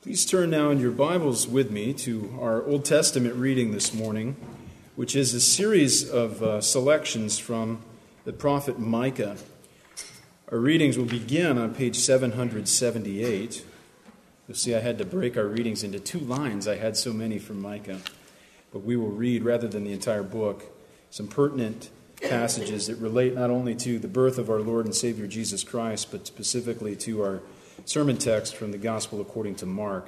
Please turn now in your Bibles with me to our Old Testament reading this morning, which is a series of selections from the prophet Micah. Our readings will begin on page 778. You'll see I had to break our readings into two lines. I had so many from Micah. But we will read, rather than the entire book, some pertinent passages that relate not only to the birth of our Lord and Savior Jesus Christ, but specifically to our sermon text from the Gospel according to Mark.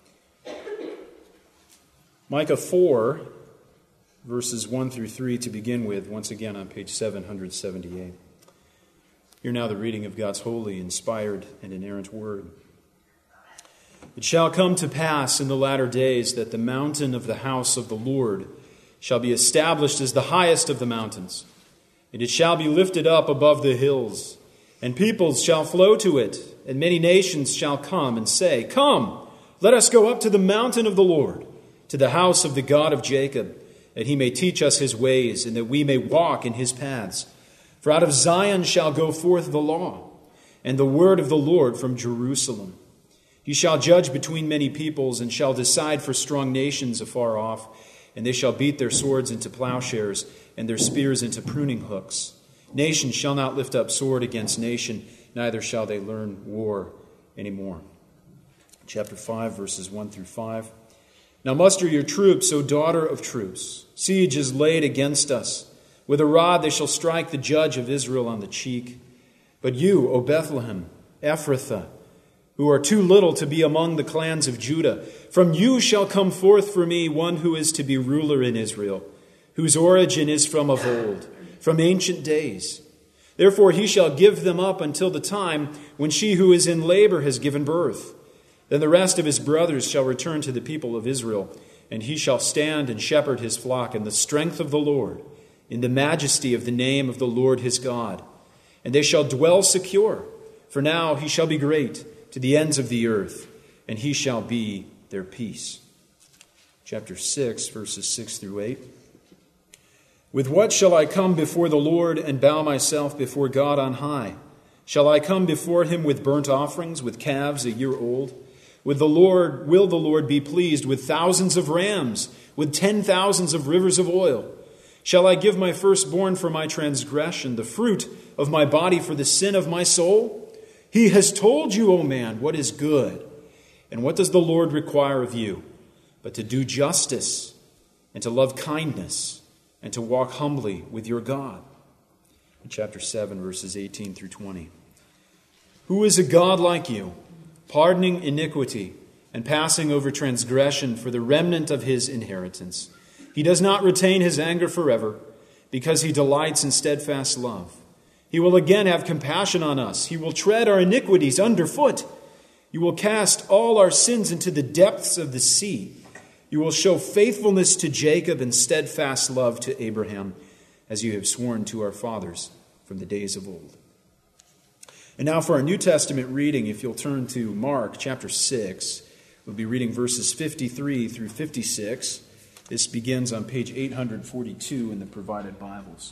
Micah 4, verses 1 through 3 to begin with, once again on page 778. Hear now the reading of God's holy, inspired, and inerrant word. It shall come to pass in the latter days that the mountain of the house of the Lord shall be established as the highest of the mountains, and it shall be lifted up above the hills, and peoples shall flow to it, and many nations shall come and say, Come, let us go up to the mountain of the Lord, to the house of the God of Jacob, that he may teach us his ways, and that we may walk in his paths. For out of Zion shall go forth the law, and the word of the Lord from Jerusalem. He shall judge between many peoples, and shall decide for strong nations afar off, and they shall beat their swords into plowshares, and their spears into pruning hooks. Nation shall not lift up sword against nation, neither shall they learn war anymore. Chapter 5, verses 1 through 5. Now muster your troops, O daughter of troops. Siege is laid against us. With a rod they shall strike the judge of Israel on the cheek. But you, O Bethlehem, Ephrathah, who are too little to be among the clans of Judah, from you shall come forth for me one who is to be ruler in Israel, whose origin is from of old, from ancient days. Therefore he shall give them up until the time when she who is in labor has given birth. Then the rest of his brothers shall return to the people of Israel, and he shall stand and shepherd his flock in the strength of the Lord, in the majesty of the name of the Lord his God. And they shall dwell secure, for now he shall be great to the ends of the earth, and he shall be their peace. Chapter 6, verses 6 through 8. With what shall I come before the Lord and bow myself before God on high? Shall I come before him with burnt offerings, with calves a year old? Will the Lord be pleased with thousands of rams, with 10,000s of rivers of oil? Shall I give my firstborn for my transgression, the fruit of my body for the sin of my soul? He has told you, O man, what is good. And what does the Lord require of you? But to do justice, and to love kindness, and to walk humbly with your God. In chapter 7, verses 18 through 20. Who is a God like you, pardoning iniquity and passing over transgression for the remnant of his inheritance? He does not retain his anger forever, because he delights in steadfast love. He will again have compassion on us. He will tread our iniquities underfoot. You will cast all our sins into the depths of the sea. You will show faithfulness to Jacob and steadfast love to Abraham, as you have sworn to our fathers from the days of old. And now for our New Testament reading, if you'll turn to Mark chapter 6, we'll be reading verses 53 through 56. This begins on page 842 in the provided Bibles.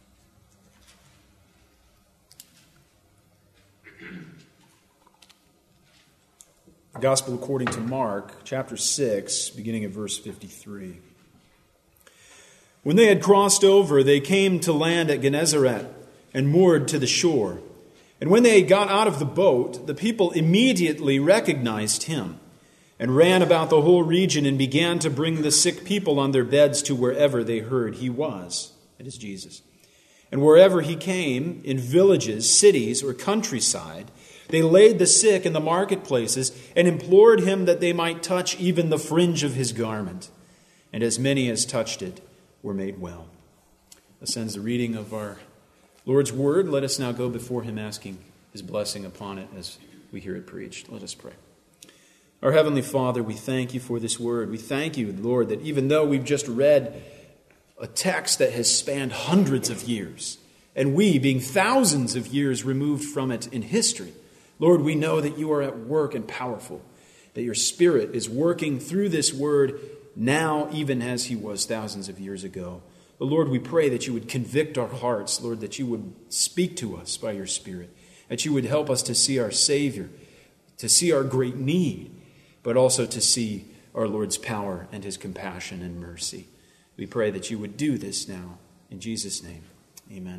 The Gospel according to Mark, chapter 6, beginning at verse 53. When they had crossed over, they came to land at Gennesaret and moored to the shore. And when they got out of the boat, the people immediately recognized him and ran about the whole region and began to bring the sick people on their beds to wherever they heard he was. That is Jesus. And wherever he came, in villages, cities, or countryside, they laid the sick in the marketplaces and implored him that they might touch even the fringe of his garment. And as many as touched it were made well. This ends the reading of our Lord's word. Let us now go before him asking his blessing upon it as we hear it preached. Let us pray. Our Heavenly Father, we thank you for this word. We thank you, Lord, that even though we've just read a text that has spanned hundreds of years, and we, being thousands of years removed from it in history, Lord, we know that you are at work and powerful, that your Spirit is working through this word now, even as he was thousands of years ago. But Lord, we pray that you would convict our hearts, Lord, that you would speak to us by your Spirit, that you would help us to see our Savior, to see our great need, but also to see our Lord's power and his compassion and mercy. We pray that you would do this now. In Jesus' name, amen.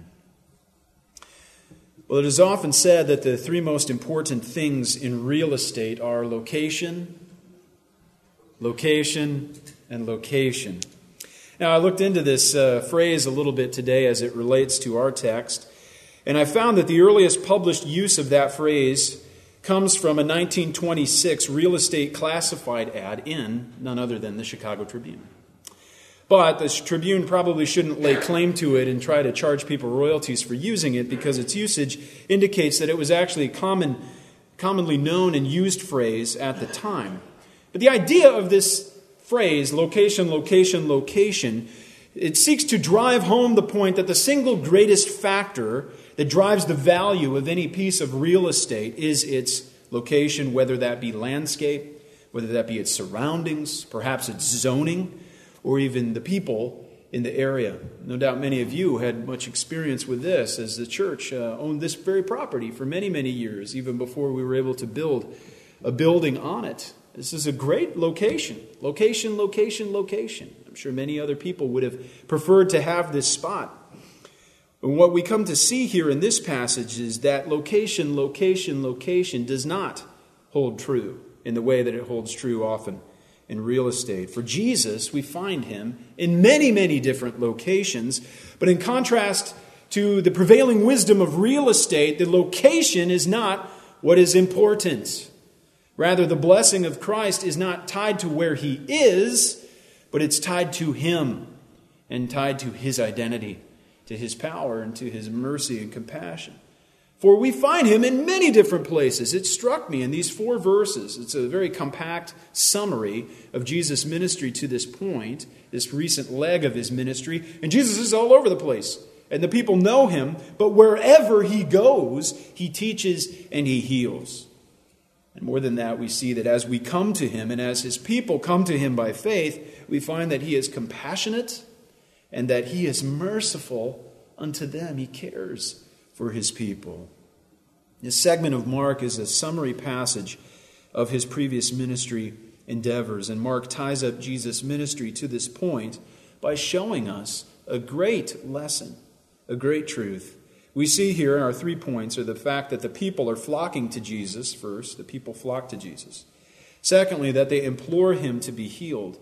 Well, it is often said that the three most important things in real estate are location, location, and location. Now, I looked into this phrase a little bit today as it relates to our text, and I found that the earliest published use of that phrase comes from a 1926 real estate classified ad in none other than the Chicago Tribune. But the Tribune probably shouldn't lay claim to it and try to charge people royalties for using it, because its usage indicates that it was actually a commonly known and used phrase at the time. But the idea of this phrase, location, location, location, it seeks to drive home the point that the single greatest factor that drives the value of any piece of real estate is its location, whether that be landscape, whether that be its surroundings, perhaps its zoning, or even the people in the area. No doubt many of you had much experience with this, as the church owned this very property for many, many years, even before we were able to build a building on it. This is a great location. Location, location, location. I'm sure many other people would have preferred to have this spot. And what we come to see here in this passage is that location, location, location does not hold true in the way that it holds true often in real estate. For Jesus, we find him in many, many different locations. But in contrast to the prevailing wisdom of real estate, the location is not what is important. Rather, the blessing of Christ is not tied to where he is, but it's tied to him and tied to his identity, to his power, and to his mercy and compassion. For we find him in many different places. It struck me in these 4 verses. It's a very compact summary of Jesus' ministry to this point, this recent leg of his ministry. And Jesus is all over the place. And the people know him, but wherever he goes, he teaches and he heals. And more than that, we see that as we come to him and as his people come to him by faith, we find that he is compassionate and that he is merciful unto them. He cares for his people. This segment of Mark is a summary passage of his previous ministry endeavors, and Mark ties up Jesus' ministry to this point by showing us a great lesson, a great truth. We see here in our 3 points are the fact that the people are flocking to Jesus first. The people flock to Jesus. Secondly, that they implore him to be healed.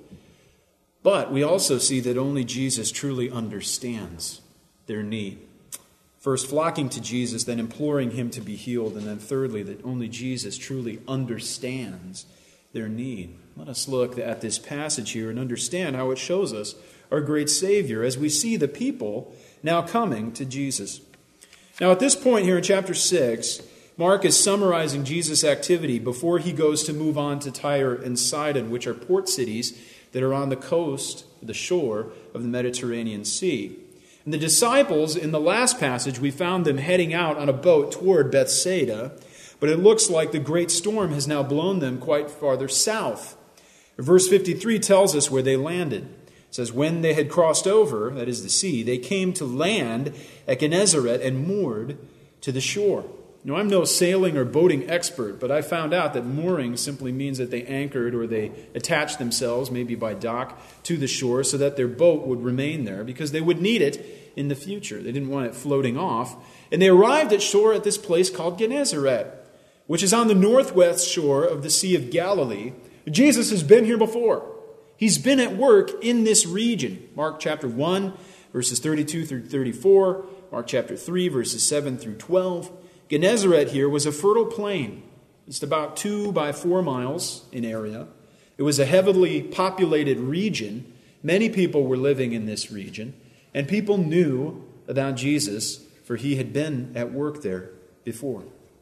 But we also see that only Jesus truly understands their need. First, flocking to Jesus, then imploring him to be healed, and then thirdly, that only Jesus truly understands their need. Let us look at this passage here and understand how it shows us our great Savior as we see the people now coming to Jesus. Now, at this point here in chapter 6, Mark is summarizing Jesus' activity before he goes to move on to Tyre and Sidon, which are port cities that are on the coast, the shore of the Mediterranean Sea. And the disciples, in the last passage, we found them heading out on a boat toward Bethsaida, but it looks like the great storm has now blown them quite farther south. Verse 53 tells us where they landed. It says, when they had crossed over, that is the sea, they came to land at Gennesaret and moored to the shore. Now, I'm no sailing or boating expert, but I found out that mooring simply means that they anchored or they attached themselves, maybe by dock, to the shore so that their boat would remain there because they would need it in the future. They didn't want it floating off. And they arrived at shore at this place called Gennesaret, which is on the northwest shore of the Sea of Galilee. Jesus has been here before. He's been at work in this region. Mark chapter 1, verses 32 through 34. Mark chapter 3, verses 7 through 12. Gennesaret here was a fertile plain. It's about 2 by 4 miles in area. It was a heavily populated region. Many people were living in this region. And people knew about Jesus, for he had been at work there before.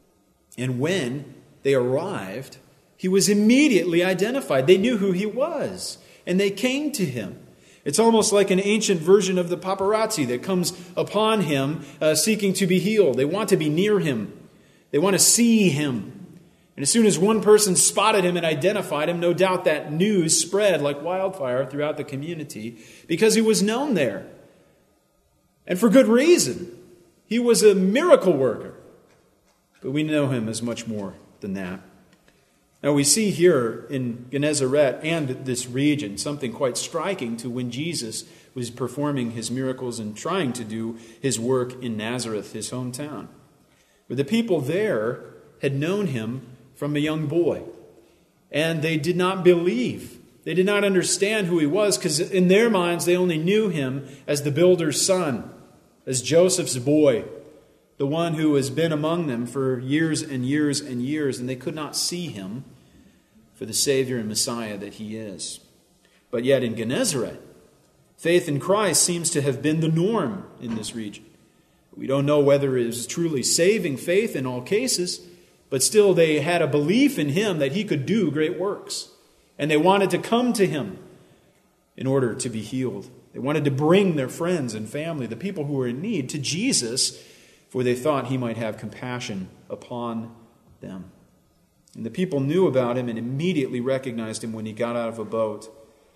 And when they arrived, he was immediately identified. They knew who he was, and they came to him. It's almost like an ancient version of the paparazzi that comes upon him seeking to be healed. They want to be near him. They want to see him. And as soon as one person spotted him and identified him, no doubt that news spread like wildfire throughout the community because he was known there. And for good reason. He was a miracle worker. But we know him as much more than that. Now we see here in Gennesaret and this region something quite striking to when Jesus was performing his miracles and trying to do his work in Nazareth, his hometown. But the people there had known him from a young boy, and they did not believe. They did not understand who he was, because in their minds they only knew him as the builder's son, as Joseph's boy, the one who has been among them for years and years and years, and they could not see him for the Savior and Messiah that he is. But yet in Gennesaret, faith in Christ seems to have been the norm in this region. We don't know whether it is truly saving faith in all cases, but still they had a belief in him that he could do great works. And they wanted to come to him in order to be healed. They wanted to bring their friends and family, the people who were in need, to Jesus, for they thought he might have compassion upon them. And the people knew about him and immediately recognized him when he got out of a boat.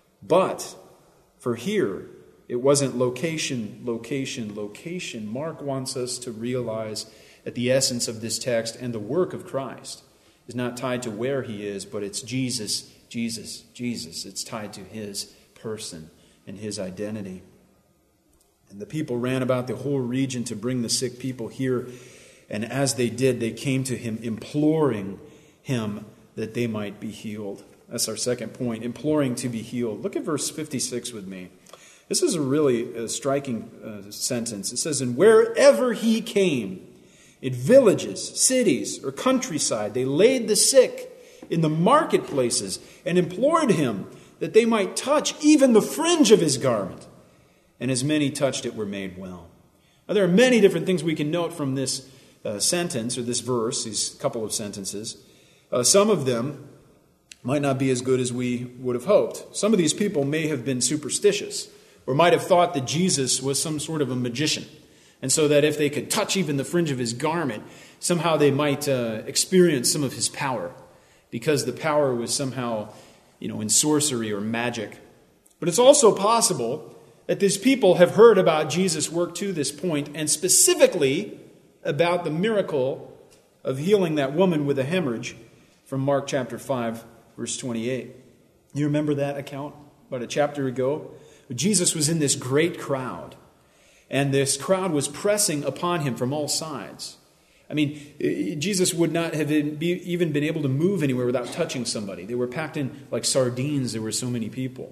But for here, it wasn't location, location, location. Mark wants us to realize that the essence of this text and the work of Christ is not tied to where he is, but it's Jesus, Jesus, Jesus. It's tied to his person and his identity. And the people ran about the whole region to bring the sick people here. And as they did, they came to him imploring him that they might be healed. That's our second point, imploring to be healed. Look at verse 56 with me. This is a really striking sentence. It says, "And wherever he came, in villages, cities, or countryside, they laid the sick in the marketplaces and implored him that they might touch even the fringe of his garment. And as many touched it were made well." Now, there are many different things we can note from this sentence or this verse, these couple of sentences. Some of them might not be as good as we would have hoped. Some of these people may have been superstitious or might have thought that Jesus was some sort of a magician. And so that if they could touch even the fringe of his garment, somehow they might experience some of his power, because the power was somehow, in sorcery or magic. But it's also possible that these people have heard about Jesus' work to this point, and specifically about the miracle of healing that woman with a hemorrhage from Mark chapter 5, verse 28. You remember that account about a chapter ago? Jesus was in this great crowd, and this crowd was pressing upon him from all sides. I mean, Jesus would not have even been able to move anywhere without touching somebody. They were packed in like sardines. There were so many people.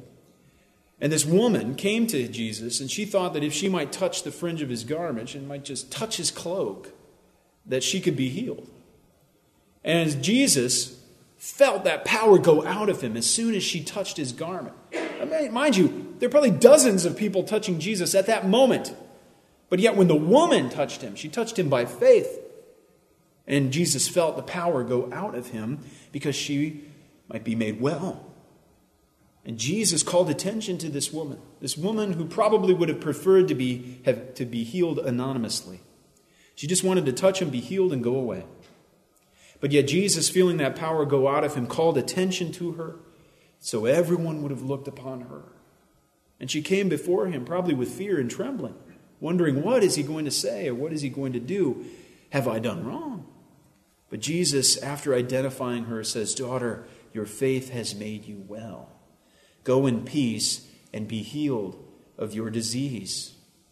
And this woman came to Jesus, and she thought that if she might touch the fringe of his garment, she might just touch his cloak, that she could be healed. And as Jesus felt that power go out of him as soon as she touched his garment. I mean, mind you, there are probably dozens of people touching Jesus at that moment. But yet when the woman touched him, she touched him by faith. And Jesus felt the power go out of him because she might be made well. And Jesus called attention to this woman who probably would have preferred to be healed anonymously. She just wanted to touch him, be healed, and go away. But yet Jesus, feeling that power go out of him, called attention to her, so everyone would have looked upon her. And she came before him, probably with fear and trembling, wondering, what is he going to say, or what is he going to do? Have I done wrong? But Jesus, after identifying her, says, "Daughter, your faith has made you well. Go in peace and be healed of your disease."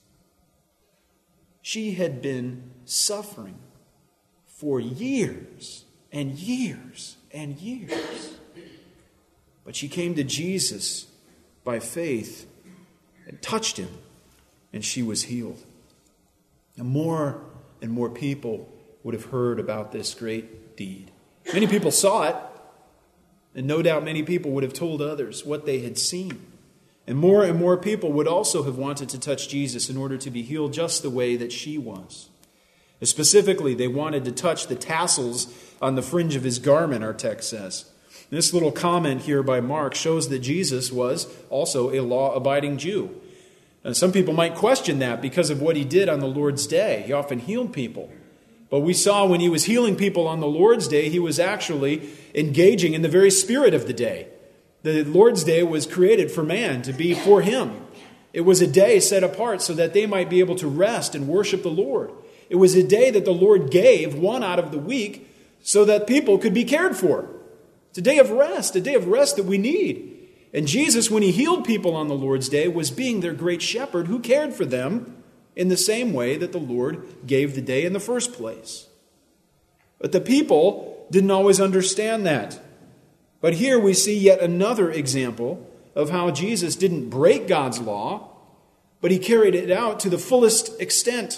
She had been suffering for years and years and years. But she came to Jesus by faith and touched him, and she was healed. And more people would have heard about this great deed. Many people saw it, and no doubt many people would have told others what they had seen. And more people would also have wanted to touch Jesus in order to be healed just the way that she was. Specifically, they wanted to touch the tassels on the fringe of his garment, our text says. This little comment here by Mark shows that Jesus was also a law-abiding Jew. And some people might question that because of what he did on the Lord's day. He often healed people. But we saw when he was healing people on the Lord's day, he was actually engaging in the very spirit of the day. The Lord's day was created for man to be for him. It was a day set apart so that they might be able to rest and worship the Lord. It was a day that the Lord gave, one out of the week, so that people could be cared for. It's a day of rest that we need. And Jesus, when he healed people on the Lord's Day, was being their great shepherd who cared for them in the same way that the Lord gave the day in the first place. But the people didn't always understand that. But here we see yet another example of how Jesus didn't break God's law, but he carried it out to the fullest extent.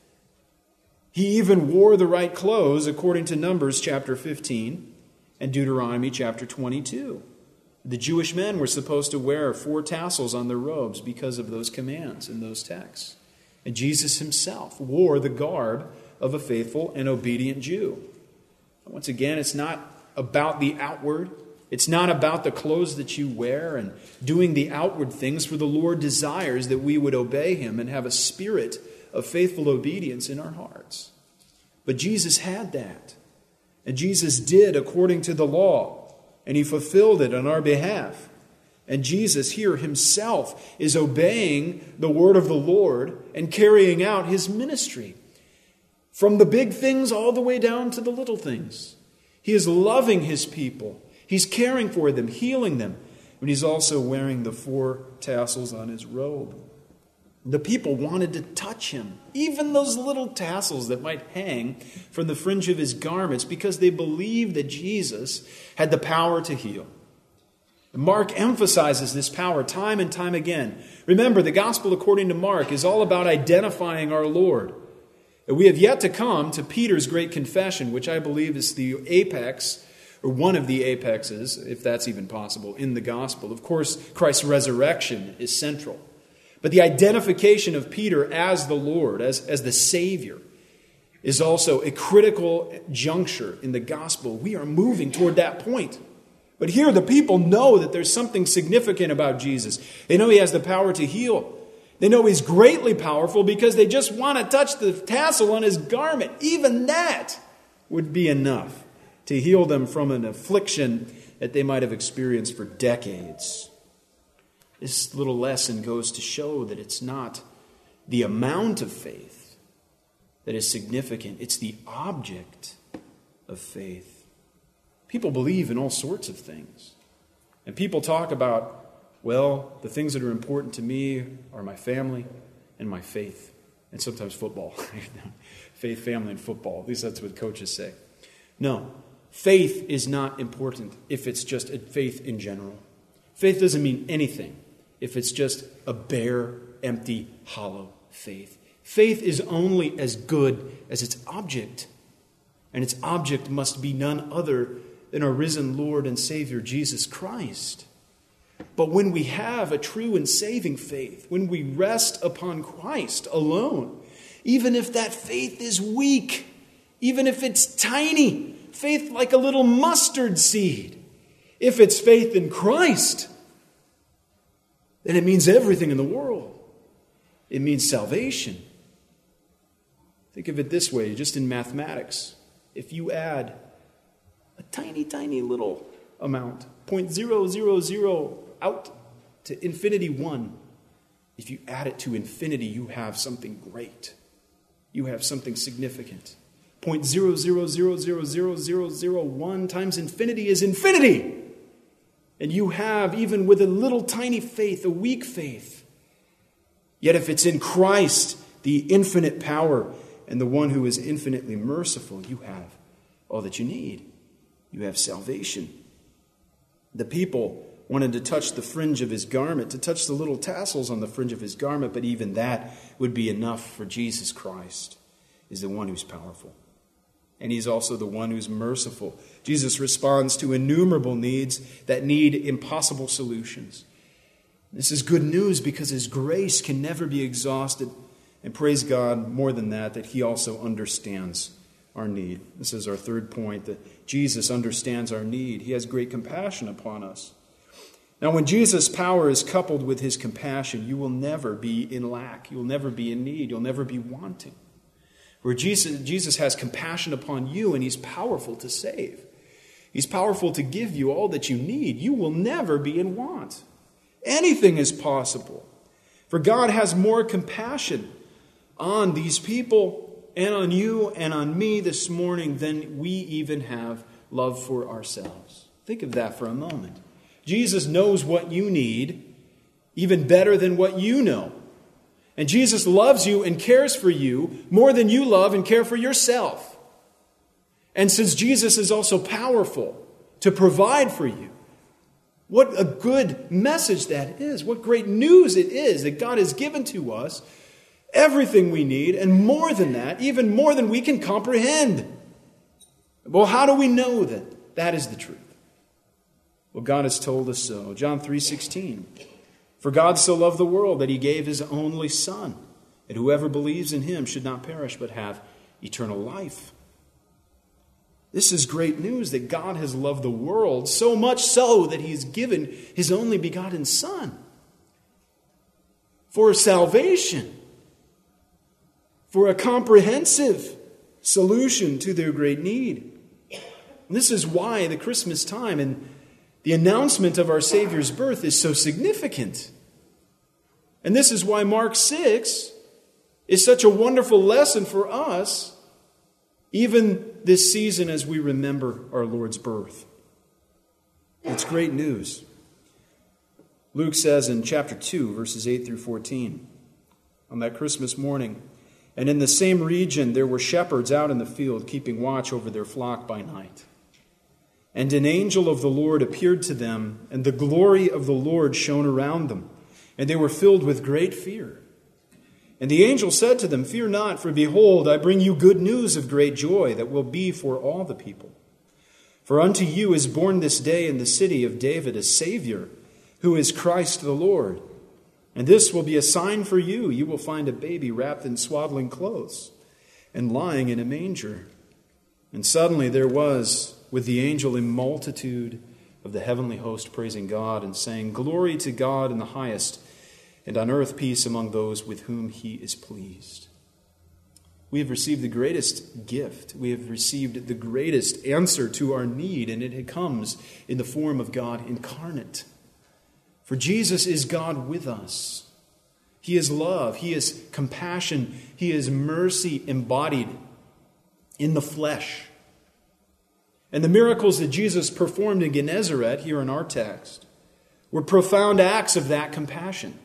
He even wore the right clothes according to Numbers chapter 15 and Deuteronomy chapter 22. The Jewish men were supposed to wear 4 tassels on their robes because of those commands in those texts. And Jesus himself wore the garb of a faithful and obedient Jew. Once again, it's not about the outward. It's not about the clothes that you wear and doing the outward things, for the Lord desires that we would obey him and have a spirit of faithful obedience in our hearts. But Jesus had that. And Jesus did according to the law. And he fulfilled it on our behalf. And Jesus here himself is obeying the word of the Lord and carrying out his ministry. From the big things all the way down to the little things. He is loving his people. He's caring for them, healing them. And he's also wearing the 4 tassels on his robe. The people wanted to touch him, even those little tassels that might hang from the fringe of his garments, because they believed that Jesus had the power to heal. Mark emphasizes this power time and time again. Remember, the gospel according to Mark is all about identifying our Lord. And we have yet to come to Peter's great confession, which I believe is the apex, or one of the apexes, if that's even possible, in the gospel. Of course, Christ's resurrection is central. But the identification of Peter as the Lord, as the Savior, is also a critical juncture in the gospel. We are moving toward that point. But here the people know that there's something significant about Jesus. They know he has the power to heal. They know he's greatly powerful because they just want to touch the tassel on his garment. Even that would be enough to heal them from an affliction that they might have experienced for decades. This little lesson goes to show that it's not the amount of faith that is significant. It's the object of faith. People believe in all sorts of things. And people talk about, well, the things that are important to me are my family and my faith. And sometimes football. Faith, family, and football. At least that's what coaches say. No, faith is not important if it's just a faith in general. Faith doesn't mean anything if it's just a bare, empty, hollow faith. Faith is only as good as its object. And its object must be none other than our risen Lord and Savior, Jesus Christ. But when we have a true and saving faith, when we rest upon Christ alone, even if that faith is weak, even if it's tiny, faith like a little mustard seed, if it's faith in Christ, then it means everything in the world. It means salvation. Think of it this way, just in mathematics. If you add a tiny, tiny little amount, 0.000 out to infinity 1, if you add it to infinity, you have something great. You have something significant. 0.0000001 times infinity is infinity. And you have, even with a little tiny faith, a weak faith. Yet if it's in Christ, the infinite power and the one who is infinitely merciful, you have all that you need. You have salvation. The people wanted to touch the fringe of his garment, to touch the little tassels on the fringe of his garment, but even that would be enough for Jesus Christ, is the one who's powerful. And he's also the one who's merciful. Jesus responds to innumerable needs that need impossible solutions. This is good news because his grace can never be exhausted. And praise God, more than that he also understands our need. This is our third point, that Jesus understands our need. He has great compassion upon us. Now, when Jesus' power is coupled with his compassion, you will never be in lack. You will never be in need. You'll never be wanting. Where Jesus has compassion upon you, and he's powerful to save. He's powerful to give you all that you need. You will never be in want. Anything is possible. For God has more compassion on these people and on you and on me this morning than we even have love for ourselves. Think of that for a moment. Jesus knows what you need even better than what you know. And Jesus loves you and cares for you more than you love and care for yourself. And since Jesus is also powerful to provide for you, what a good message that is. What great news it is that God has given to us everything we need, and more than that, even more than we can comprehend. Well, how do we know that that is the truth? Well, God has told us so. John 3:16. For God so loved the world that he gave his only Son, and whoever believes in him should not perish but have eternal life. This is great news that God has loved the world so much so that he has given his only begotten Son for salvation, for a comprehensive solution to their great need. And this is why the Christmas time and the announcement of our Savior's birth is so significant. And this is why Mark 6 is such a wonderful lesson for us, even this season as we remember our Lord's birth. It's great news. Luke says in chapter 2, verses 8 through 14, on that Christmas morning, and in the same region there were shepherds out in the field, keeping watch over their flock by night. And an angel of the Lord appeared to them, and the glory of the Lord shone around them, and they were filled with great fear. And the angel said to them, Fear not, for behold, I bring you good news of great joy that will be for all the people. For unto you is born this day in the city of David a Savior, who is Christ the Lord. And this will be a sign for you. You will find a baby wrapped in swaddling clothes and lying in a manger. And suddenly there was with the angel a multitude of the heavenly host praising God and saying, Glory to God in the highest, and on earth peace among those with whom he is pleased. We have received the greatest gift. We have received the greatest answer to our need, and it comes in the form of God incarnate. For Jesus is God with us. He is love. He is compassion. He is mercy embodied in the flesh. And the miracles that Jesus performed in Gennesaret, here in our text, were profound acts of that compassion.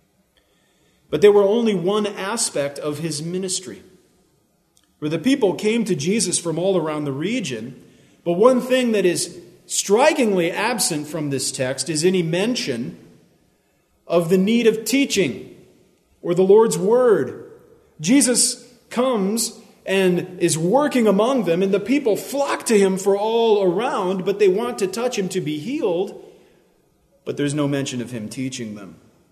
But they were only one aspect of his ministry. For the people came to Jesus from all around the region, but one thing that is strikingly absent from this text is any mention of the need of teaching or the Lord's word. Jesus comes and is working among them, and the people flock to him for all around, but they want to touch him to be healed, but there's no mention of him teaching them.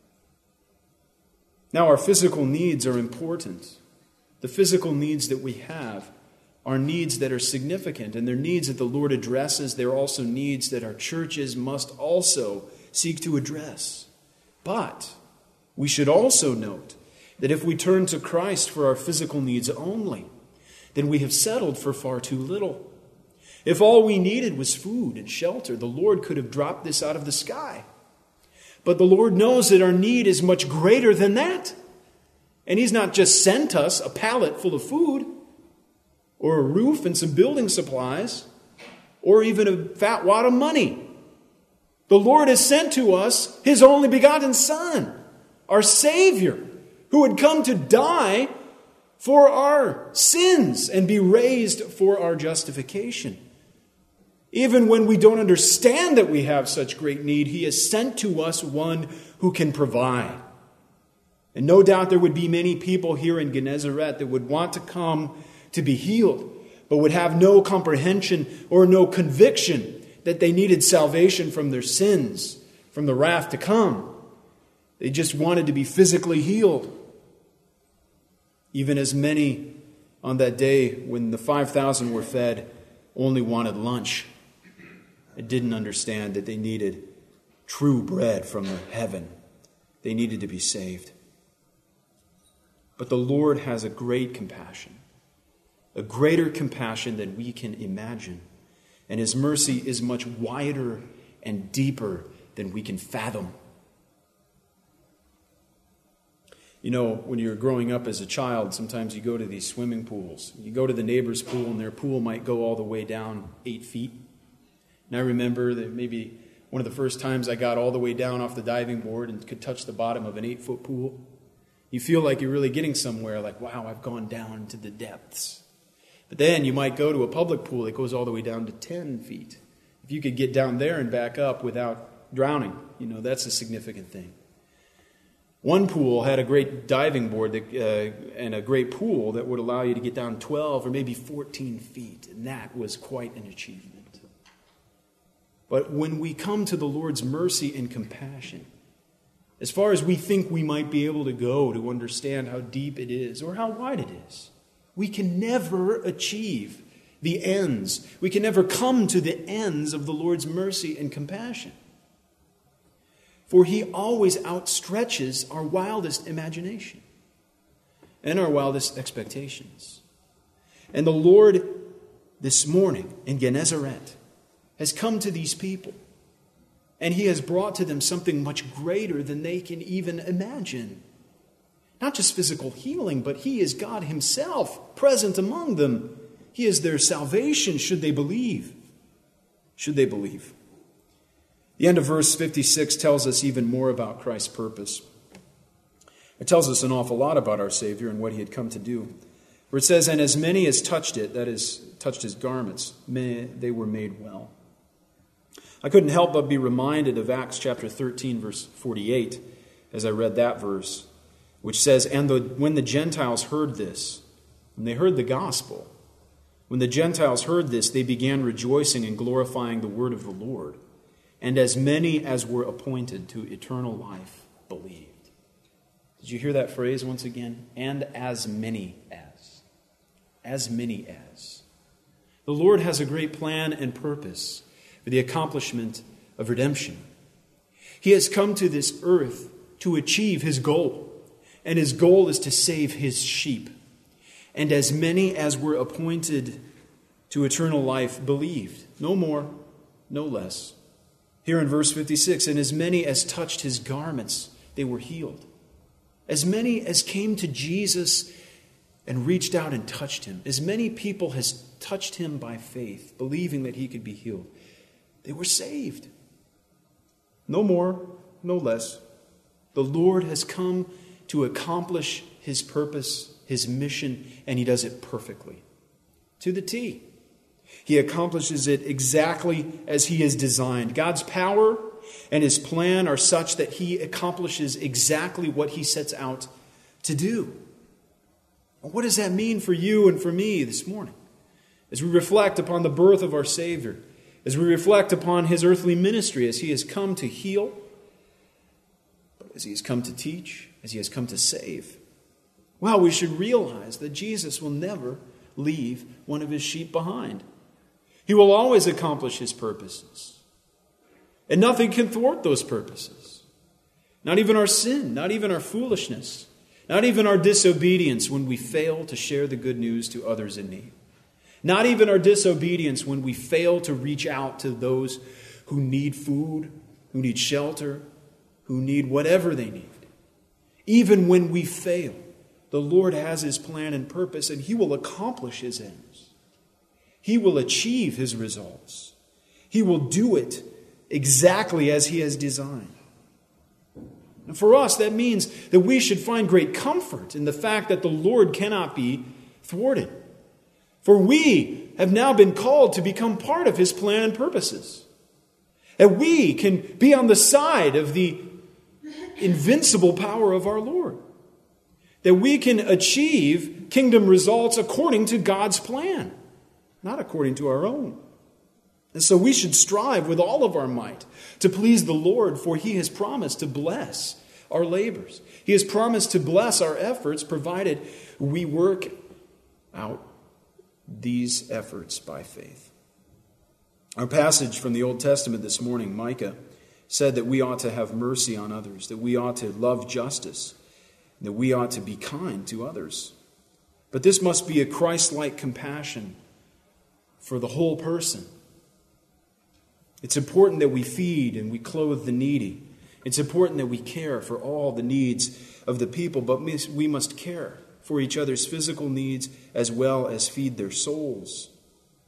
Now, our physical needs are important. The physical needs that we have are needs that are significant, and they're needs that the Lord addresses. They're also needs that our churches must also seek to address. But we should also note that if we turn to Christ for our physical needs only, then we have settled for far too little. If all we needed was food and shelter, the Lord could have dropped this out of the sky. But the Lord knows that our need is much greater than that. And he's not just sent us a pallet full of food, or a roof and some building supplies, or even a fat wad of money. The Lord has sent to us his only begotten Son, our Savior, who had come to die for our sins and be raised for our justification. Even when we don't understand that we have such great need, he has sent to us one who can provide. And no doubt there would be many people here in Gennesaret that would want to come to be healed, but would have no comprehension or no conviction that they needed salvation from their sins, from the wrath to come. They just wanted to be physically healed. Even as many on that day when the 5,000 were fed only wanted lunch and didn't understand that they needed true bread from heaven. They needed to be saved. But the Lord has a great compassion, a greater compassion than we can imagine. And his mercy is much wider and deeper than we can fathom. You know, when you're growing up as a child, sometimes you go to these swimming pools. You go to the neighbor's pool, and their pool might go all the way down 8 feet. And I remember that maybe one of the first times I got all the way down off the diving board and could touch the bottom of an 8-foot pool. You feel like you're really getting somewhere, like, wow, I've gone down to the depths. But then you might go to a public pool that goes all the way down to 10 feet. If you could get down there and back up without drowning, that's a significant thing. One pool had a great diving board and a great pool that would allow you to get down 12 or maybe 14 feet, and that was quite an achievement. But when we come to the Lord's mercy and compassion, as far as we think we might be able to go to understand how deep it is or how wide it is, we can never achieve the ends. We can never come to the ends of the Lord's mercy and compassion. For He always outstretches our wildest imagination and our wildest expectations. And the Lord this morning in Gennesaret has come to these people, and He has brought to them something much greater than they can even imagine. Not just physical healing, but He is God Himself present among them. He is their salvation, should they believe. Should they believe. The end of verse 56 tells us even more about Christ's purpose. It tells us an awful lot about our Savior and what He had come to do. Where it says, and as many as touched it, that is, touched His garments, they were made well. I couldn't help but be reminded of Acts chapter 13, verse 48, as I read that verse, which says, when the Gentiles heard this, when they heard the gospel, when the Gentiles heard this, they began rejoicing and glorifying the word of the Lord. And as many as were appointed to eternal life believed. Did you hear that phrase once again? And as many as. As many as. The Lord has a great plan and purpose for the accomplishment of redemption. He has come to this earth to achieve His goal. And His goal is to save His sheep. And as many as were appointed to eternal life believed. No more, no less. Here in verse 56, and as many as touched His garments, they were healed. As many as came to Jesus and reached out and touched Him, as many people has touched Him by faith, believing that He could be healed, they were saved. No more, no less. The Lord has come to accomplish His purpose, His mission, and He does it perfectly. To the T. He accomplishes it exactly as He has designed. God's power and His plan are such that He accomplishes exactly what He sets out to do. What does that mean for you and for me this morning? As we reflect upon the birth of our Savior, as we reflect upon His earthly ministry, as He has come to heal, as He has come to teach, as He has come to save, well, we should realize that Jesus will never leave one of His sheep behind. He will always accomplish His purposes. And nothing can thwart those purposes. Not even our sin, not even our foolishness, not even our disobedience when we fail to share the good news to others in need. Not even our disobedience when we fail to reach out to those who need food, who need shelter, who need whatever they need. Even when we fail, the Lord has His plan and purpose, and He will accomplish His ends. He will achieve His results. He will do it exactly as He has designed. And for us, that means that we should find great comfort in the fact that the Lord cannot be thwarted. For we have now been called to become part of His plan and purposes. And we can be on the side of the invincible power of our Lord. That we can achieve kingdom results according to God's plan, not according to our own. And so we should strive with all of our might to please the Lord, for He has promised to bless our labors. He has promised to bless our efforts, provided we work out these efforts by faith. Our passage from the Old Testament this morning, Micah, said that we ought to have mercy on others, that we ought to love justice, that we ought to be kind to others. But this must be a Christ-like compassion for the whole person. It's important that we feed and we clothe the needy. It's important that we care for all the needs of the people, but we must care for each other's physical needs as well as feed their souls. For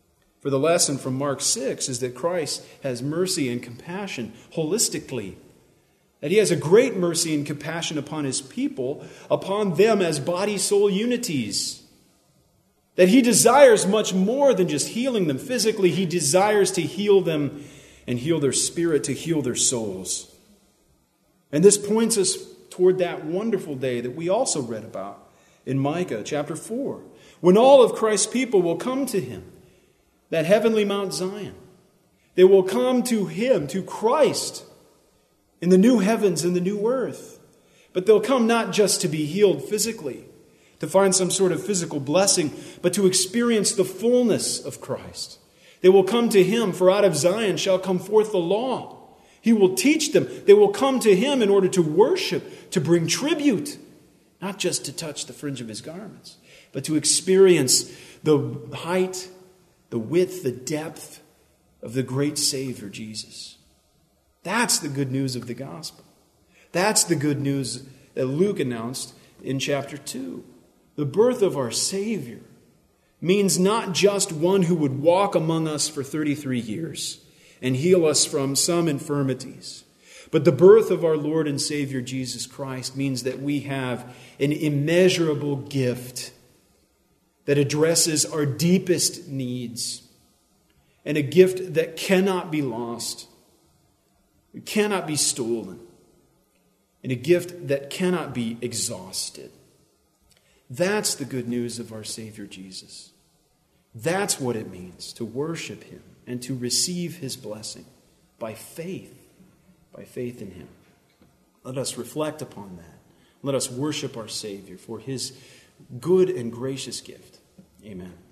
For the lesson from Mark 6 is that Christ has mercy and compassion holistically. That he has a great mercy and compassion upon his people, upon them as body-soul unities. That he desires much more than just healing them physically. He desires to heal them and heal their spirit, to heal their souls. And this points us toward that wonderful day that we also read about in Micah chapter 4, when all of Christ's people will come to him, that heavenly Mount Zion. They will come to him, to Christ, in the new heavens and the new earth. But they'll come not just to be healed physically, to find some sort of physical blessing, but to experience the fullness of Christ. They will come to him, for out of Zion shall come forth the law. He will teach them. They will come to him in order to worship, to bring tribute, not just to touch the fringe of his garments, but to experience the height, the width, the depth of the great Savior, Jesus. That's the good news of the gospel. That's the good news that Luke announced in chapter 2. The birth of our Savior means not just one who would walk among us for 33 years and heal us from some infirmities, but the birth of our Lord and Savior Jesus Christ means that we have an immeasurable gift that addresses our deepest needs, and a gift that cannot be lost, it cannot be stolen, and a gift that cannot be exhausted. That's the good news of our Savior Jesus. That's what it means to worship him and to receive his blessing by faith in him. Let us reflect upon that. Let us worship our Savior for his good and gracious gift. Amen.